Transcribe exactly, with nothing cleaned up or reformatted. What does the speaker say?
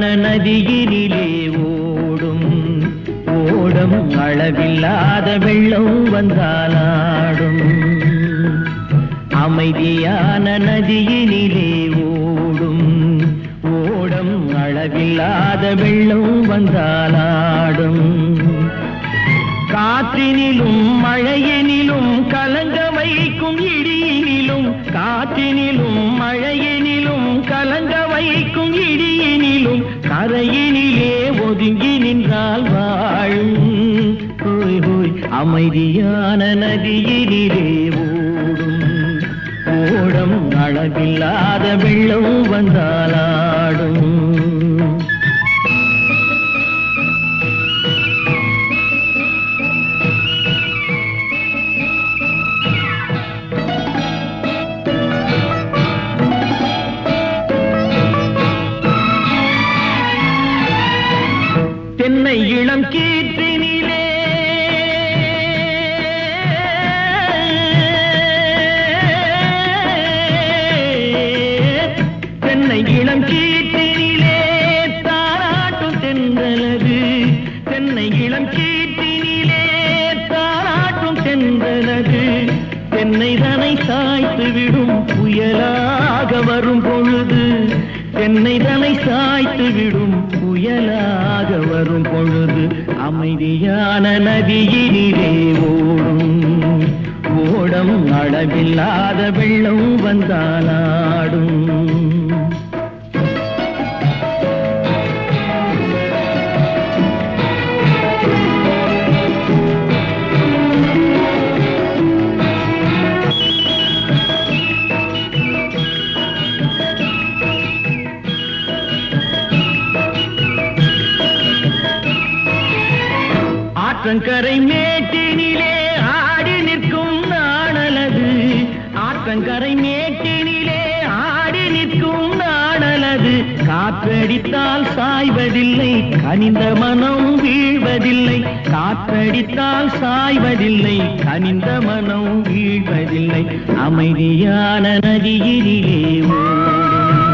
நதியினிலே ஓடும் ஓடம் அளவில்லாத வெள்ளம் வந்தாலாடும். அமைதியான நதியினிலே ஓடும் ஓடம் அளவில்லாத வெள்ளம் வந்தாலாடும். காற்றினிலும் மழையினிலும் கலங்க வைக்கும் இடியினிலும் காற்றினிலும் மழையினிலும் கலங்க வைக்கும் இடியினிலும் கரையினிலே ஒதுங்கி நின்றால் வாழும். ஹோய் ஹோய் அமைதியான நதியினிலே ஓடும் ஓடம் அளவில்லாத வெள்ளம் வந்தாலாடும். தென்னை இளம் கீற்றினிலே தென்னை இளம் கீற்றினிலே தாராட்டும் தென்றலது. தென்னை இளம் கீற்றினிலே தாராட்டும் தென்றலது. தென்னை தனை சாய்த்து விடும் புயலாக வரும் பொழுது தென்னை தனை சாய்த்து விடும் புயலாக வரும் பொழுது அமைதியான நதியினிலே ஓடும் ஓடம் அளவில்லாத வெள்ளம் வந்தாலாடும். ஆற்றங்கரை மேட்டினிலே ஆடி நிற்கும் நாணலது. ஆற்றங்கரை மேட்டினிலே ஆடி நிற்கும் நாணலது. காற்றடித்தால் சாய்வதில்லை கனிந்த மனம் வீழ்வதில்லை. காற்றடித்தால் சாய்வதில்லை கனிந்த மனம் வீழ்வதில்லை. அமைதியான நதியினிலே ஓடும்